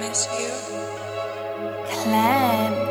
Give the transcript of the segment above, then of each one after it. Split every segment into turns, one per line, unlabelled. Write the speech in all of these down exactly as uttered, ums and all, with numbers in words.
miss you.
Clan.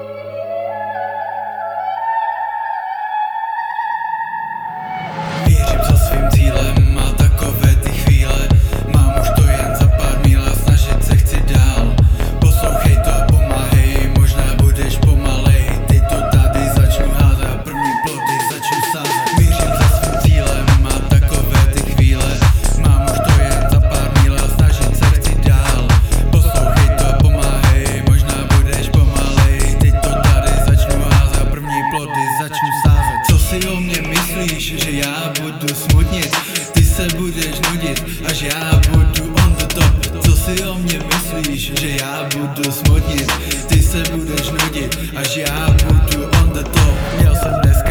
Mířím za svým cílem a takové ty chvíle. Mám už to jen za pár míl a snažit se chci dál. Poslouchej to a pomáhej, možná budeš pomalej. Ty to tady začnu házet a první plody začnu sázet. Mířím za svým cílem a takové ty chvíle. Mám už to jen za pár míl a snažit se chci dál. Poslouchej to a pomáhej, možná budeš pomalej. Ty to tady začnu házet a první plody začnu sázet. Co si o mě myslíš, že já budu smutnit? Ty se budeš nudit, až já budu on the top. Co si o mě myslíš, že já budu smutnit? Ty se budeš nudit, až já budu on the top. Měl jsem dnes